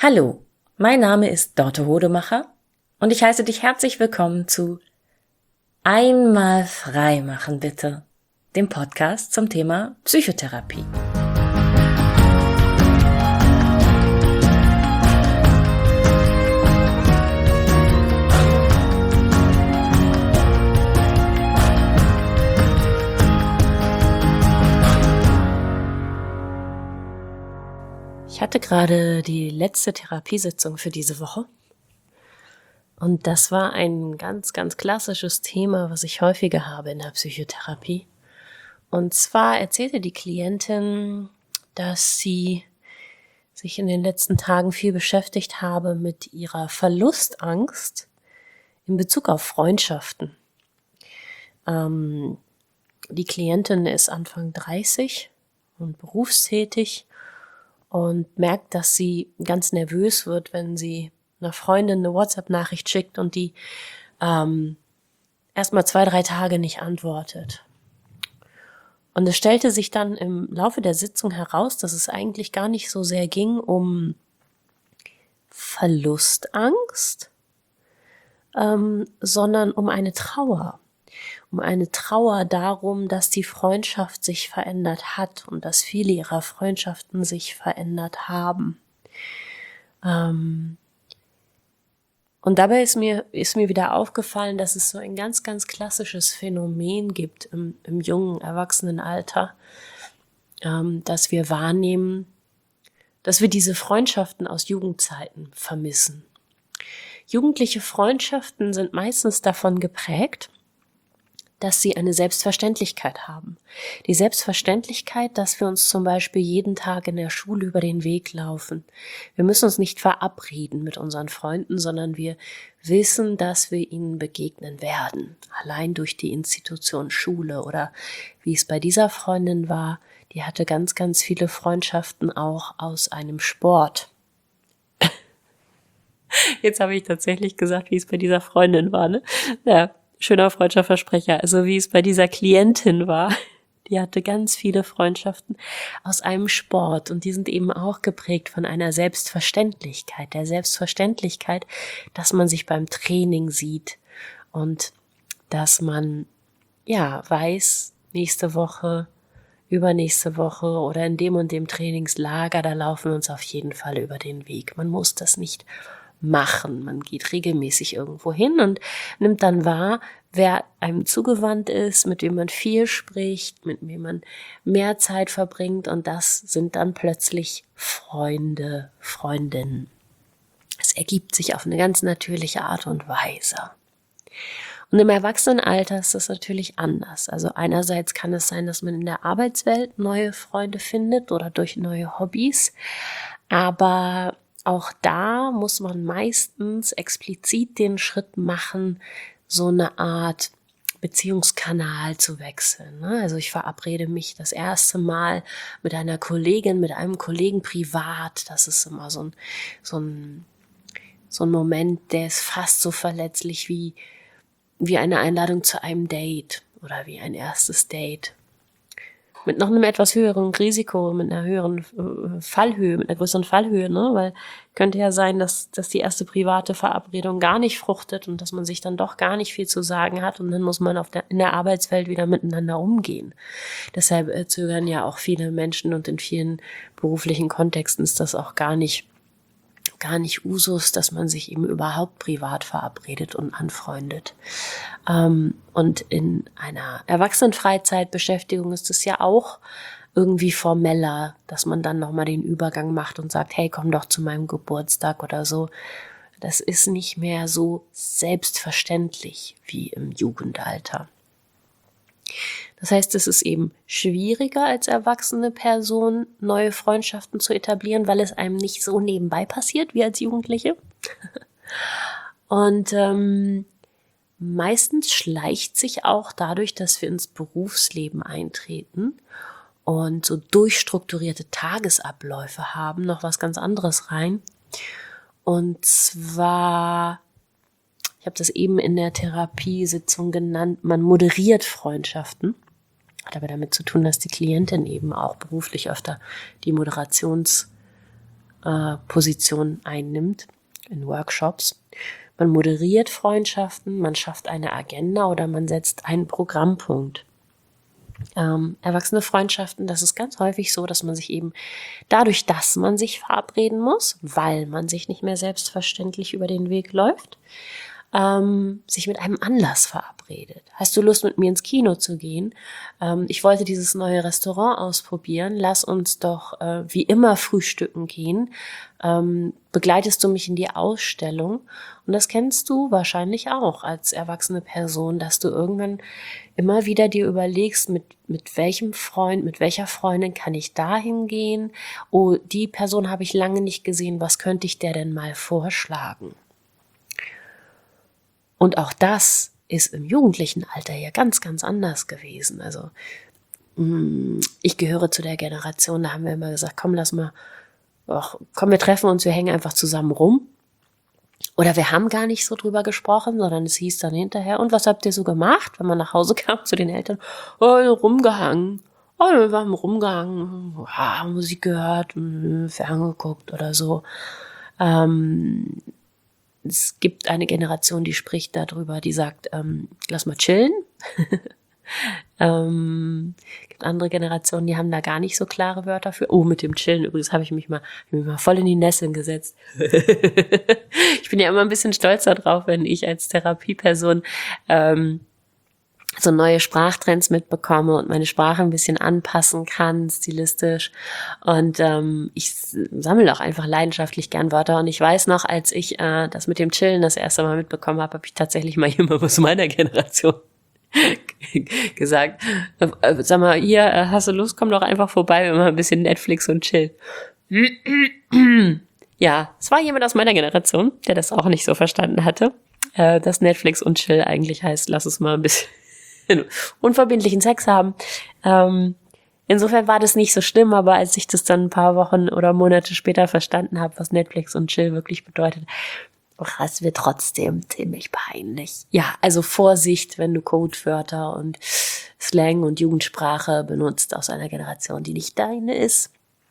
Hallo, mein Name ist Dorte Hodemacher und ich heiße dich herzlich willkommen zu Einmal frei machen bitte, dem Podcast zum Thema Psychotherapie. Ich hatte gerade die letzte Therapiesitzung für diese Woche und das war ein ganz, ganz klassisches Thema, was ich häufiger habe in der Psychotherapie. Und zwar erzählte die Klientin, dass sie sich in den letzten Tagen viel beschäftigt habe mit ihrer Verlustangst in Bezug auf Freundschaften. Die Klientin ist Anfang 30 und berufstätig und merkt, dass sie ganz nervös wird, wenn sie einer Freundin eine WhatsApp-Nachricht schickt und die erstmal 2-3 Tage nicht antwortet. Und es stellte sich dann im Laufe der Sitzung heraus, dass es eigentlich gar nicht so sehr ging um Verlustangst, sondern um eine Trauer. Um eine Trauer darum, dass die Freundschaft sich verändert hat und dass viele ihrer Freundschaften sich verändert haben. Und dabei ist mir wieder aufgefallen, dass es so ein ganz, ganz klassisches Phänomen gibt im jungen Erwachsenenalter, dass wir wahrnehmen, dass wir diese Freundschaften aus Jugendzeiten vermissen. Jugendliche Freundschaften sind meistens davon geprägt, dass sie eine Selbstverständlichkeit haben. Die Selbstverständlichkeit, dass wir uns zum Beispiel jeden Tag in der Schule über den Weg laufen. Wir müssen uns nicht verabreden mit unseren Freunden, sondern wir wissen, dass wir ihnen begegnen werden. Allein durch die Institution Schule oder wie es bei dieser Freundin war, die hatte ganz, ganz viele Freundschaften auch aus einem Sport. Jetzt habe ich tatsächlich gesagt, wie es bei dieser Freundin war, ne? Ja. Schöner Freundschaftsversprecher, also wie es bei dieser Klientin war. Die hatte ganz viele Freundschaften aus einem Sport und die sind eben auch geprägt von einer Selbstverständlichkeit, der Selbstverständlichkeit, dass man sich beim Training sieht und dass man weiß, nächste Woche, übernächste Woche oder in dem und dem Trainingslager, da laufen wir uns auf jeden Fall über den Weg. Man muss das nicht machen. Man geht regelmäßig irgendwo hin und nimmt dann wahr, wer einem zugewandt ist, mit wem man viel spricht, mit wem man mehr Zeit verbringt und das sind dann plötzlich Freunde, Freundinnen. Es ergibt sich auf eine ganz natürliche Art und Weise. Und im Erwachsenenalter ist das natürlich anders. Also einerseits kann es sein, dass man in der Arbeitswelt neue Freunde findet oder durch neue Hobbys, aber auch da muss man meistens explizit den Schritt machen, so eine Art Beziehungskanal zu wechseln. Also ich verabrede mich das erste Mal mit einer Kollegin, mit einem Kollegen privat. Das ist immer so ein Moment, der ist fast so verletzlich wie eine Einladung zu einem Date oder wie ein erstes Date. Mit noch einem etwas höheren Risiko, mit einer höheren Fallhöhe, mit einer größeren Fallhöhe, ne? Weil könnte ja sein, dass die erste private Verabredung gar nicht fruchtet und dass man sich dann doch gar nicht viel zu sagen hat und dann muss man in der Arbeitswelt wieder miteinander umgehen. Deshalb zögern ja auch viele Menschen und in vielen beruflichen Kontexten ist das auch gar nicht Usus, dass man sich eben überhaupt privat verabredet und anfreundet. Und in einer Erwachsenenfreizeitbeschäftigung ist es ja auch irgendwie formeller, dass man dann nochmal den Übergang macht und sagt, hey, komm doch zu meinem Geburtstag oder so. Das ist nicht mehr so selbstverständlich wie im Jugendalter. Das heißt, es ist eben schwieriger als erwachsene Person, neue Freundschaften zu etablieren, weil es einem nicht so nebenbei passiert wie als Jugendliche. Und meistens schleicht sich auch dadurch, dass wir ins Berufsleben eintreten und so durchstrukturierte Tagesabläufe haben, noch was ganz anderes rein. Und zwar, ich habe das eben in der Therapiesitzung genannt, man moderiert Freundschaften. Hat aber damit zu tun, dass die Klientin eben auch beruflich öfter die Moderationsrolle Position einnimmt in Workshops. Man moderiert Freundschaften, man schafft eine Agenda oder man setzt einen Programmpunkt. Erwachsene Freundschaften, das ist ganz häufig so, dass man sich eben dadurch, dass man sich verabreden muss, weil man sich nicht mehr selbstverständlich über den Weg läuft, sich mit einem Anlass verabredet. Hast du Lust, mit mir ins Kino zu gehen? Ich wollte dieses neue Restaurant ausprobieren. Lass uns doch wie immer frühstücken gehen. Begleitest du mich in die Ausstellung? Und das kennst du wahrscheinlich auch als erwachsene Person, dass du irgendwann immer wieder dir überlegst, mit welchem Freund, mit welcher Freundin kann ich dahin gehen? Oh, die Person habe ich lange nicht gesehen. Was könnte ich der denn mal vorschlagen? Und auch das ist im jugendlichen Alter ja ganz, ganz anders gewesen. Also ich gehöre zu der Generation, da haben wir immer gesagt, komm, wir treffen uns, wir hängen einfach zusammen rum. Oder wir haben gar nicht so drüber gesprochen, sondern es hieß dann hinterher, und was habt ihr so gemacht, wenn man nach Hause kam zu den Eltern? Oh, rumgehangen. Oh, wir haben rumgehangen, Musik gehört, ferngeguckt oder so. Es gibt eine Generation, die spricht darüber, die sagt, lass mal chillen. Gibt andere Generationen, die haben da gar nicht so klare Wörter für. Oh, mit dem Chillen übrigens habe ich mich mal voll in die Nesseln gesetzt. Ich bin ja immer ein bisschen stolzer drauf, wenn ich als Therapieperson so neue Sprachtrends mitbekomme und meine Sprache ein bisschen anpassen kann, stilistisch. Und ich sammle auch einfach leidenschaftlich gern Wörter. Und ich weiß noch, als ich das mit dem Chillen das erste Mal mitbekommen habe, habe ich tatsächlich mal jemand aus meiner Generation gesagt, sag mal, hier, hast du Lust, komm doch einfach vorbei, wir machen ein bisschen Netflix und chill. Ja, es war jemand aus meiner Generation, der das auch nicht so verstanden hatte, dass Netflix und chill eigentlich heißt, lass uns mal ein bisschen unverbindlichen Sex haben. Insofern war das nicht so schlimm, aber als ich das dann ein paar Wochen oder Monate später verstanden habe, was Netflix und chill wirklich bedeutet, war es mir trotzdem ziemlich peinlich. Ja, also Vorsicht, wenn du Codewörter und Slang und Jugendsprache benutzt aus einer Generation, die nicht deine ist.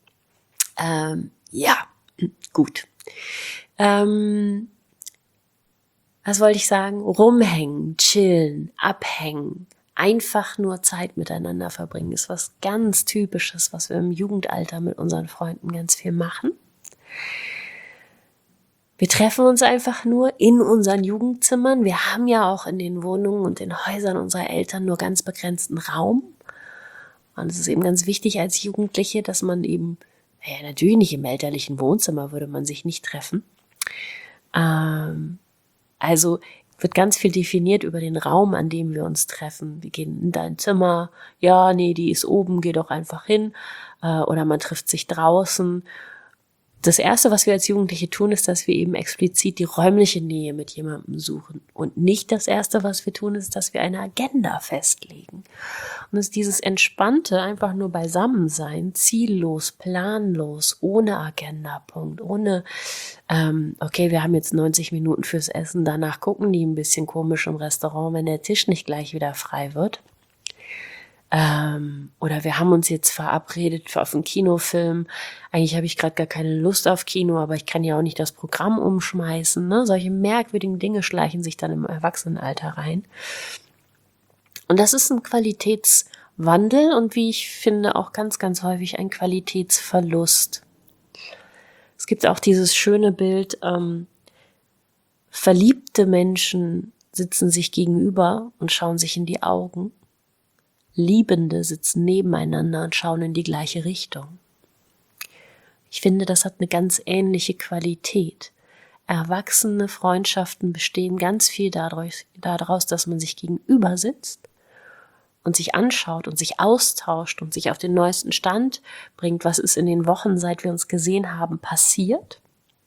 Ja, gut. Was wollte ich sagen? Rumhängen, chillen, abhängen, einfach nur Zeit miteinander verbringen, ist was ganz Typisches, was wir im Jugendalter mit unseren Freunden ganz viel machen. Wir treffen uns einfach nur in unseren Jugendzimmern. Wir haben ja auch in den Wohnungen und den Häusern unserer Eltern nur ganz begrenzten Raum. Und es ist eben ganz wichtig als Jugendliche, dass man eben, natürlich nicht im elterlichen Wohnzimmer würde man sich nicht treffen. Also wird ganz viel definiert über den Raum, an dem wir uns treffen. Wir gehen in dein Zimmer. Ja, nee, die ist oben, geh doch einfach hin. Oder man trifft sich draußen. Das Erste, was wir als Jugendliche tun, ist, dass wir eben explizit die räumliche Nähe mit jemandem suchen. Und nicht das Erste, was wir tun, ist, dass wir eine Agenda festlegen. Und es ist dieses entspannte, einfach nur Beisammensein, ziellos, planlos, ohne Agendapunkt, ohne, okay, wir haben jetzt 90 Minuten fürs Essen, danach gucken die ein bisschen komisch im Restaurant, wenn der Tisch nicht gleich wieder frei wird. Oder wir haben uns jetzt verabredet auf einen Kinofilm. Eigentlich habe ich gerade gar keine Lust auf Kino, aber ich kann ja auch nicht das Programm umschmeißen. Ne? Solche merkwürdigen Dinge schleichen sich dann im Erwachsenenalter rein. Und das ist ein Qualitätswandel und wie ich finde auch ganz, ganz häufig ein Qualitätsverlust. Es gibt auch dieses schöne Bild, verliebte Menschen sitzen sich gegenüber und schauen sich in die Augen. Liebende sitzen nebeneinander und schauen in die gleiche Richtung. Ich finde, das hat eine ganz ähnliche Qualität. Erwachsene Freundschaften bestehen ganz viel daraus, dass man sich gegenüber sitzt und sich anschaut und sich austauscht und sich auf den neuesten Stand bringt, was ist in den Wochen, seit wir uns gesehen haben, passiert.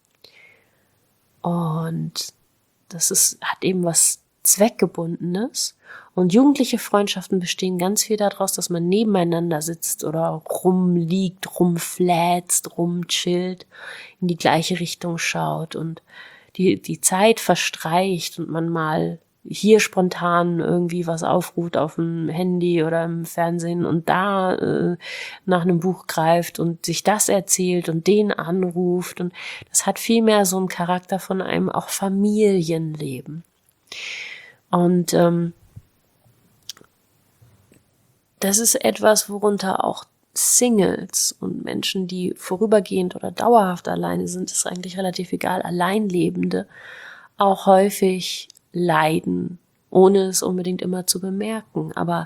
Und das hat eben was Zweckgebundenes. Und jugendliche Freundschaften bestehen ganz viel daraus, dass man nebeneinander sitzt oder rumliegt, rumfläzt, rumchillt, in die gleiche Richtung schaut und die Zeit verstreicht und man mal hier spontan irgendwie was aufruft auf dem Handy oder im Fernsehen und da nach einem Buch greift und sich das erzählt und den anruft. Und das hat viel mehr so einen Charakter von einem auch Familienleben. Und das ist etwas, worunter auch Singles und Menschen, die vorübergehend oder dauerhaft alleine sind, ist eigentlich relativ egal, Alleinlebende auch häufig leiden, ohne es unbedingt immer zu bemerken. Aber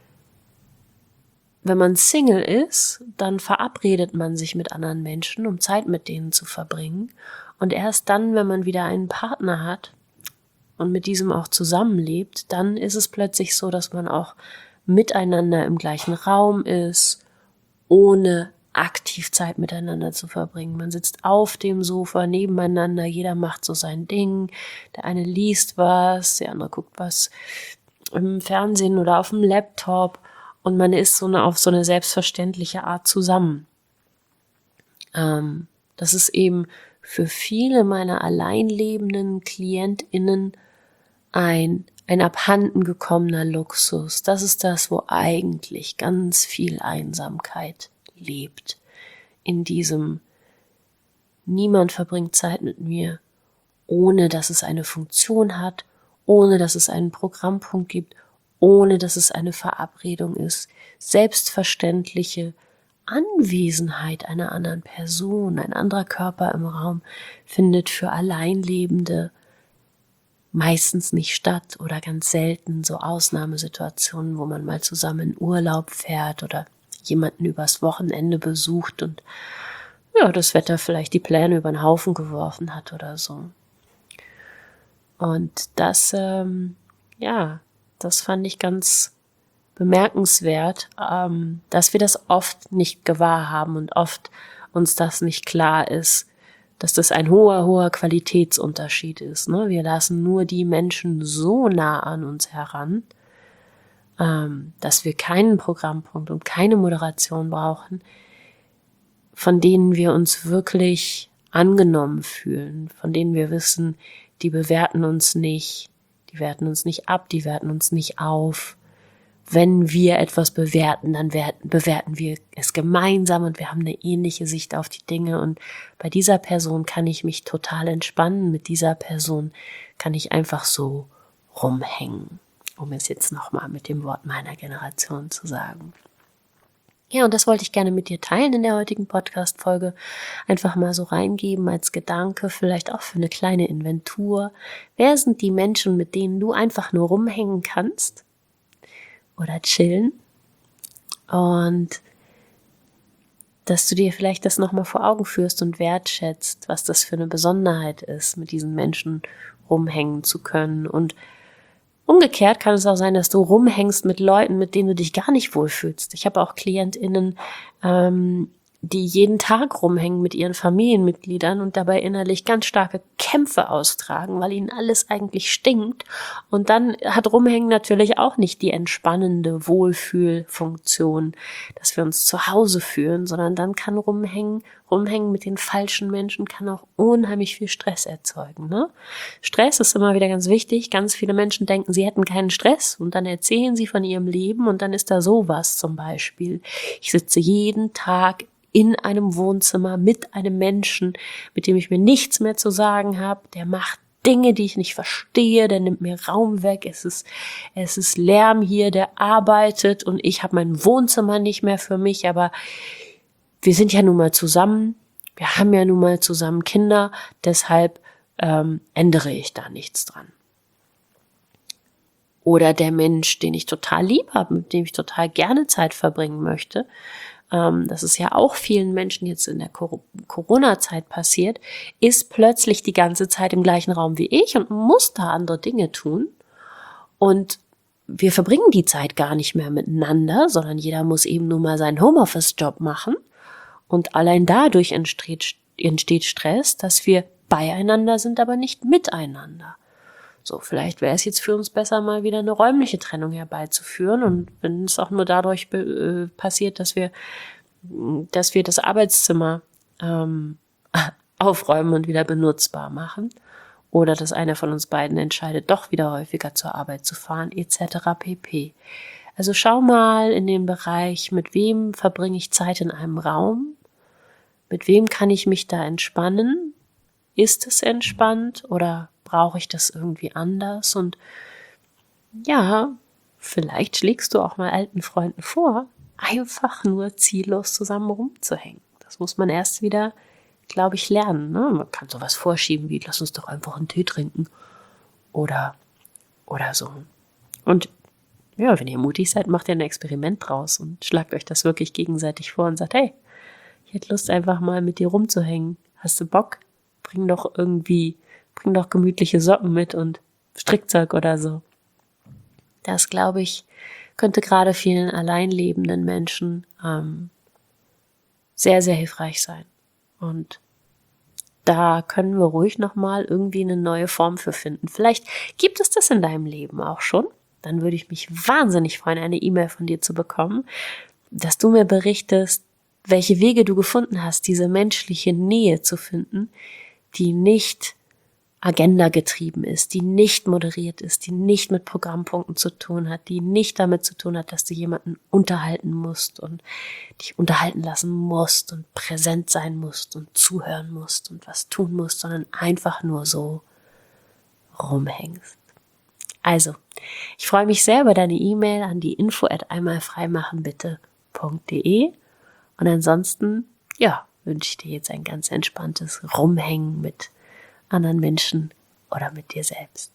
wenn man Single ist, dann verabredet man sich mit anderen Menschen, um Zeit mit denen zu verbringen. Und erst dann, wenn man wieder einen Partner hat und mit diesem auch zusammenlebt, dann ist es plötzlich so, dass man auch miteinander im gleichen Raum ist, ohne aktiv Zeit miteinander zu verbringen. Man sitzt auf dem Sofa nebeneinander, jeder macht so sein Ding, der eine liest was, der andere guckt was im Fernsehen oder auf dem Laptop und man ist auf so eine selbstverständliche Art zusammen. Das ist eben für viele meiner alleinlebenden KlientInnen ein abhanden gekommener Luxus. Das ist das, wo eigentlich ganz viel Einsamkeit lebt. In diesem niemand verbringt Zeit mit mir, ohne dass es eine Funktion hat, ohne dass es einen Programmpunkt gibt, ohne dass es eine Verabredung ist. Selbstverständliche Anwesenheit einer anderen Person, ein anderer Körper im Raum findet für Alleinlebende meistens nicht statt oder ganz selten so Ausnahmesituationen, wo man mal zusammen in Urlaub fährt oder jemanden übers Wochenende besucht und ja, das Wetter vielleicht die Pläne über den Haufen geworfen hat oder so. Und das, das fand ich ganz bemerkenswert, dass wir das oft nicht gewahr haben und oft uns das nicht klar ist, dass das ein hoher Qualitätsunterschied ist. Ne? Wir lassen nur die Menschen so nah an uns heran, dass wir keinen Programmpunkt und keine Moderation brauchen, von denen wir uns wirklich angenommen fühlen, von denen wir wissen, die bewerten uns nicht, die werten uns nicht ab, die werten uns nicht auf. Wenn wir etwas bewerten, dann bewerten wir es gemeinsam und wir haben eine ähnliche Sicht auf die Dinge und bei dieser Person kann ich mich total entspannen, mit dieser Person kann ich einfach so rumhängen, um es jetzt nochmal mit dem Wort meiner Generation zu sagen. Ja, und das wollte ich gerne mit dir teilen in der heutigen Podcast-Folge. Einfach mal so reingeben als Gedanke, vielleicht auch für eine kleine Inventur. Wer sind die Menschen, mit denen du einfach nur rumhängen kannst? Oder chillen und dass du dir vielleicht das nochmal vor Augen führst und wertschätzt, was das für eine Besonderheit ist, mit diesen Menschen rumhängen zu können. Und umgekehrt kann es auch sein, dass du rumhängst mit Leuten, mit denen du dich gar nicht wohlfühlst. Ich habe auch KlientInnen, die jeden Tag rumhängen mit ihren Familienmitgliedern und dabei innerlich ganz starke Kämpfe austragen, weil ihnen alles eigentlich stinkt. Und dann hat Rumhängen natürlich auch nicht die entspannende Wohlfühlfunktion, dass wir uns zu Hause fühlen, sondern dann kann Rumhängen mit den falschen Menschen kann auch unheimlich viel Stress erzeugen. Ne? Stress ist immer wieder ganz wichtig. Ganz viele Menschen denken, sie hätten keinen Stress und dann erzählen sie von ihrem Leben und dann ist da sowas zum Beispiel. Ich sitze jeden Tag in einem Wohnzimmer mit einem Menschen, mit dem ich mir nichts mehr zu sagen habe, der macht Dinge, die ich nicht verstehe, der nimmt mir Raum weg, es ist Lärm hier, der arbeitet und ich habe mein Wohnzimmer nicht mehr für mich, aber wir sind ja nun mal zusammen, wir haben ja nun mal zusammen Kinder, deshalb ändere ich da nichts dran. Oder der Mensch, den ich total lieb habe, mit dem ich total gerne Zeit verbringen möchte, das ist ja auch vielen Menschen jetzt in der Corona-Zeit passiert, ist plötzlich die ganze Zeit im gleichen Raum wie ich und muss da andere Dinge tun. Und wir verbringen die Zeit gar nicht mehr miteinander, sondern jeder muss eben nur mal seinen Homeoffice-Job machen. Und allein dadurch entsteht Stress, dass wir beieinander sind, aber nicht miteinander. So, vielleicht wäre es jetzt für uns besser, mal wieder eine räumliche Trennung herbeizuführen. Und wenn es auch nur dadurch passiert, dass wir das Arbeitszimmer aufräumen und wieder benutzbar machen. oder dass einer von uns beiden entscheidet, doch wieder häufiger zur Arbeit zu fahren, etc. pp. Also schau mal in den Bereich, mit wem verbringe ich Zeit in einem Raum, mit wem kann ich mich da entspannen, ist es entspannt oder brauche ich das irgendwie anders? Und ja, vielleicht schlägst du auch mal alten Freunden vor, einfach nur ziellos zusammen rumzuhängen. Das muss man erst wieder, glaube ich, lernen. Ne? Man kann sowas vorschieben wie, lass uns doch einfach einen Tee trinken oder so. Und ja, wenn ihr mutig seid, macht ihr ein Experiment draus und schlagt euch das wirklich gegenseitig vor und sagt, hey, ich hätte Lust einfach mal mit dir rumzuhängen. Hast du Bock? Bring doch gemütliche Socken mit und Strickzeug oder so. Das, glaube ich, könnte gerade vielen alleinlebenden Menschen sehr, sehr hilfreich sein. Und da können wir ruhig nochmal irgendwie eine neue Form für finden. Vielleicht gibt es das in deinem Leben auch schon. Dann würde ich mich wahnsinnig freuen, eine E-Mail von dir zu bekommen, dass du mir berichtest, welche Wege du gefunden hast, diese menschliche Nähe zu finden, die nicht agendagetrieben ist, die nicht moderiert ist, die nicht mit Programmpunkten zu tun hat, die nicht damit zu tun hat, dass du jemanden unterhalten musst und dich unterhalten lassen musst und präsent sein musst und zuhören musst und was tun musst, sondern einfach nur so rumhängst. Also, ich freue mich sehr über deine E-Mail an die info@einmalfreimachenbitte.de und ansonsten, ja, wünsche ich dir jetzt ein ganz entspanntes Rumhängen mit anderen Menschen oder mit dir selbst.